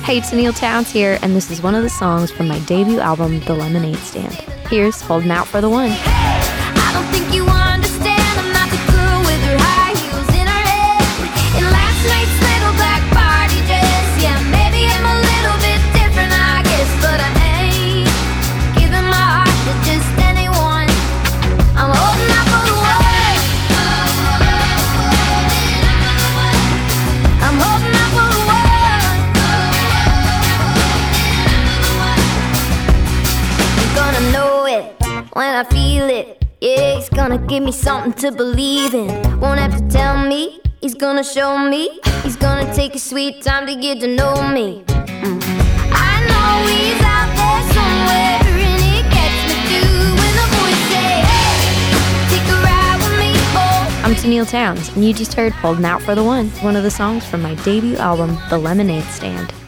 Hey, it's Neil Towns here, and this is one of the songs from my debut album, The Lemonade Stand. Here's Holding Out for the One. I don't think you understand. I'm not the girl with her high heels in her head. In last night's little black party dress. Yeah, maybe I'm a little bit different, I guess, but I ain't giving my heart to just anyone. I'm holding out for the one. I'm holding out for the one. You're gonna know it when I feel it. Yeah, he's gonna give me something to believe in. Won't have to tell me, he's gonna show me. He's gonna take his sweet time to get to know me. I know he's out there somewhere, and he gets me through when the boys say, hey, take a ride with me, oh. I'm Neil Towns, and you just heard Holding Out for the One of the songs from my debut album, The Lemonade Stand.